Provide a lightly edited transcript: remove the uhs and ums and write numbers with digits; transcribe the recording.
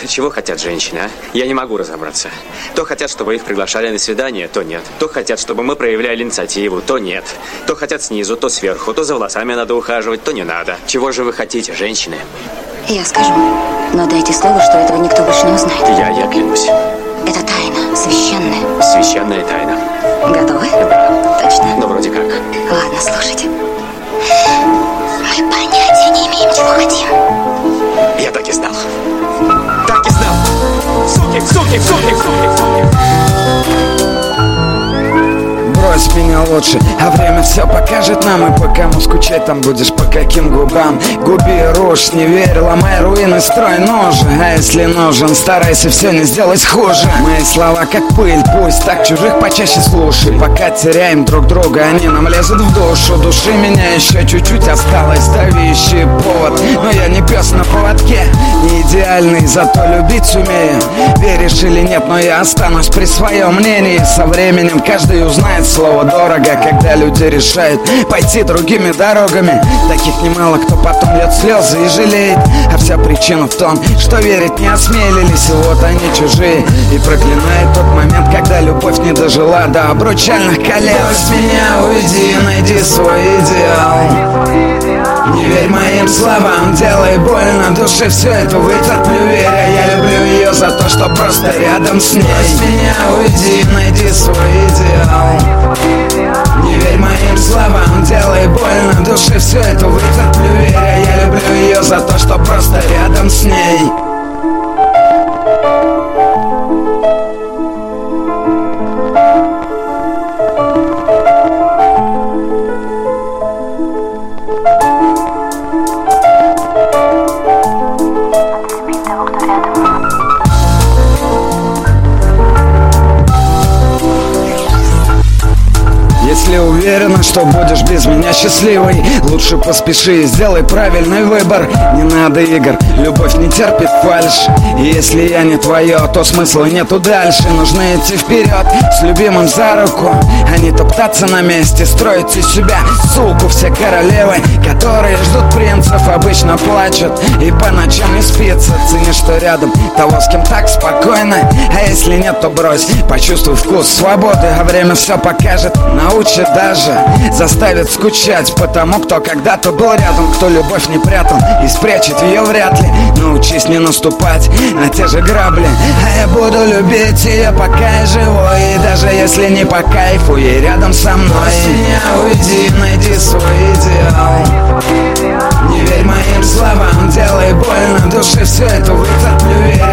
чего хотят женщины, а? Я не могу разобраться. То хотят, чтобы их приглашали на свидание, то нет. То хотят, чтобы мы проявляли инициативу, то нет. То хотят снизу, то сверху, то за волосами надо ухаживать, то не надо. Чего же вы хотите, женщины? Я скажу, но дайте слово, что этого никто больше не узнает. Я клянусь. Это тайна, священная. Священная тайна. Готовы? Да. Точно? Ну, вроде как. Ладно, слушайте. Мы понятия не имеем, чего хотим. Я так и знал. Так и знал. Суки. Брось меня лучше, а время все покажет нам. И по кому скучать там будешь, по каким губам. Губи рожь, не верь, ломай руины, строй ножи. А если нужен, старайся все не сделать хуже. Мои слова как пыль, пусть так чужих почаще слушай. Пока теряем друг друга, они нам лезут в душу. Души меня еще чуть-чуть осталось, давящий повод. Но я не пес на поводке, не идеальный, зато любить сумею. Веришь или нет, но я останусь при своем мнении. Со временем каждый узнает слово дорого, когда люди решают пойти другими дорогами. Таких немало, кто потом льет слезы и жалеет. А вся причина в том, что верить не осмелились. И вот они чужие, и проклинают тот момент, когда любовь не дожила до обручальных колец. Брось меня, уйди, найди свой идеал. Не верь моим словам, делай больно душе, все это вытерплю, веря. Я люблю ее за то, что просто рядом с ней. Брось меня, уйди, найди свой идеал. Не верь моим словам, делай больно душе, все это вытерплю, веря. Я люблю ее за то, что просто рядом с ней. Если уверена, что будешь без меня счастливой, лучше поспеши, сделай правильный выбор. Не надо игр, любовь не терпит фальшь. И если я не твое, то смысла нету дальше. Нужно идти вперед, с любимым за руку, а не топтаться на месте, строить из себя суку. Все королевы, которые ждут принцев, обычно плачут и по ночам не спится. Цени, что рядом того, с кем так спокойно. А если нет, то брось, почувствуй вкус свободы. А время все покажет, научит даже, заставит скучать по тому, кто когда-то был рядом, кто любовь не прятал и спрячет ее вряд ли. Научись не наступать на те же грабли, а я буду любить ее, пока я живой. И даже если не по кайфу, ей рядом со мной. Брось меня, уйди, найди свой идеал. Не верь моим словам, делай больно душе, все это вытерплю, веря.